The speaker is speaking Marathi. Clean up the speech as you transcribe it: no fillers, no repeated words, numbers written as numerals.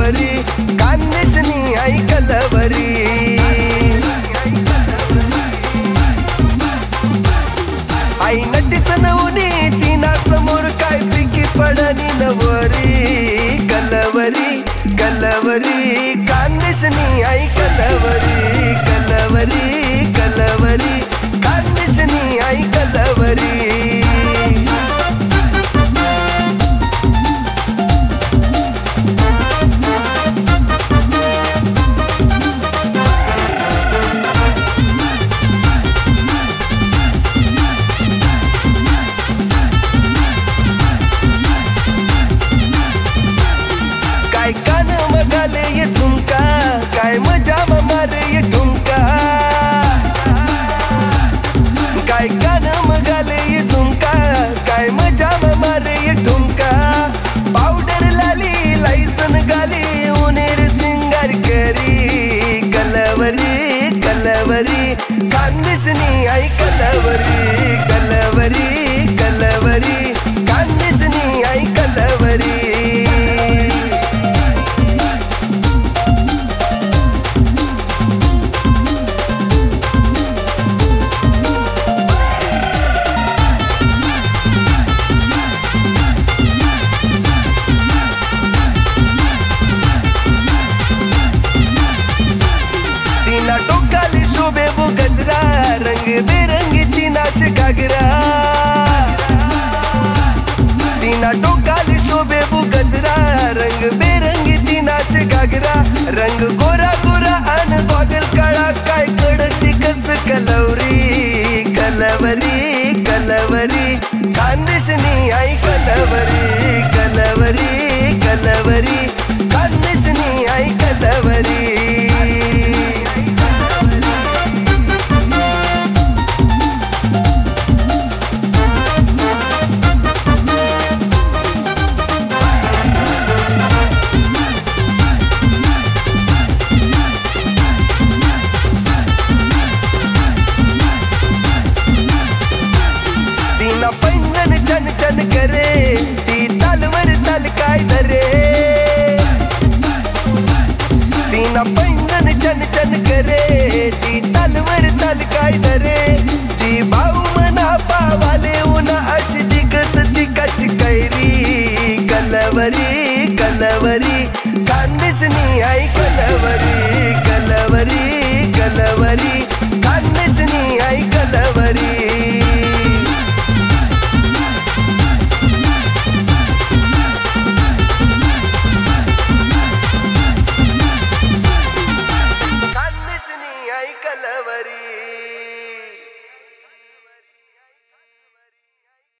कलवरी कांदेशनी आई कलवरी आई नटी सनवनी तिना समोर काय पिकी पडनी नवरी कलवरी कलवरी कांदेशनी आई कलवरी कलवरी कलवरी कांदेशनी आई कलवरी काय कान मगाले ये झुमका काय मजा मारे ये ठुमका काय कान मगाले ये झुमका काय मजा मारे ये ठुमका पाउडर लाली लाइसन गाली उनेर सिंगार करी कलवरी कलवरी कांदेशनी आई कलवरी कलवरी कलवरी कांदेशनी आई कलवरी तिना टोकाली शोभे वो गजरा रंग बेरंगी तिनाश घागरा तिना टोकाली शोभे वो गजरा रंग बेरंगी तिनाश घागरा रंग गोरा गोरा अन गॉगल काळा काय कडती कस कलवरी कलवरी कलवरी कांदेशनी आई कलवरी कलवरी कलवरी कांदेशनी आई कलवरी तिना पैंजन चन चन करे ती तलवर तल काय धरे तिना पैंजन चन चन करे ती तलवर तल काय धरे जी भाऊ मना पावाले उना अशी दिगस दिकाच कैरी कलवरी कलवरी कांदेशनी आई